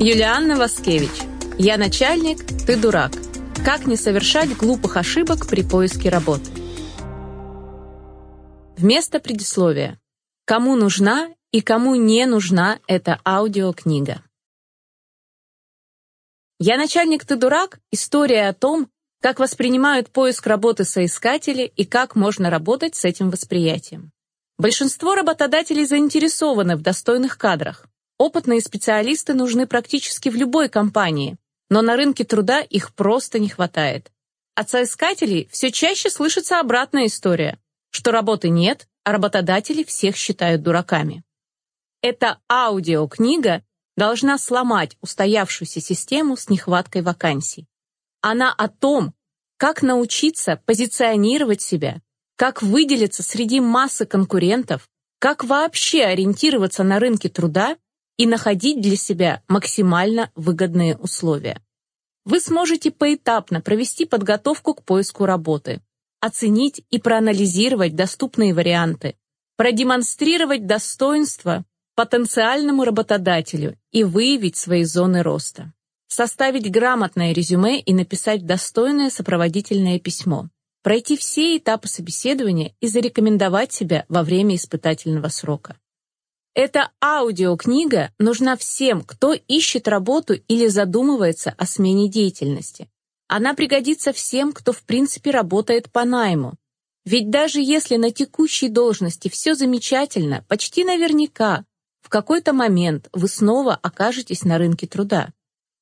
Юлианна Васкевич. Я начальник, ты дурак. Как не совершать глупых ошибок при поиске работы. Вместо предисловия. Кому нужна и кому не нужна эта аудиокнига? «Я начальник, ты дурак» — история о том, как воспринимают поиск работы соискатели и как можно работать с этим восприятием. Большинство работодателей заинтересованы в достойных кадрах. Опытные специалисты нужны практически в любой компании, но на рынке труда их просто не хватает. От соискателей все чаще слышится обратная история, что работы нет, а работодатели всех считают дураками. Эта аудиокнига должна сломать устоявшуюся систему с нехваткой вакансий. Она о том, как научиться позиционировать себя, как выделиться среди массы конкурентов, как вообще ориентироваться на рынке труда и находить для себя максимально выгодные условия. Вы сможете поэтапно провести подготовку к поиску работы, оценить и проанализировать доступные варианты, продемонстрировать достоинства потенциальному работодателю и выявить свои зоны роста, составить грамотное резюме и написать достойное сопроводительное письмо, пройти все этапы собеседования и зарекомендовать себя во время испытательного срока. Эта аудиокнига нужна всем, кто ищет работу или задумывается о смене деятельности. Она пригодится всем, кто в принципе работает по найму. Ведь даже если на текущей должности все замечательно, почти наверняка в какой-то момент вы снова окажетесь на рынке труда.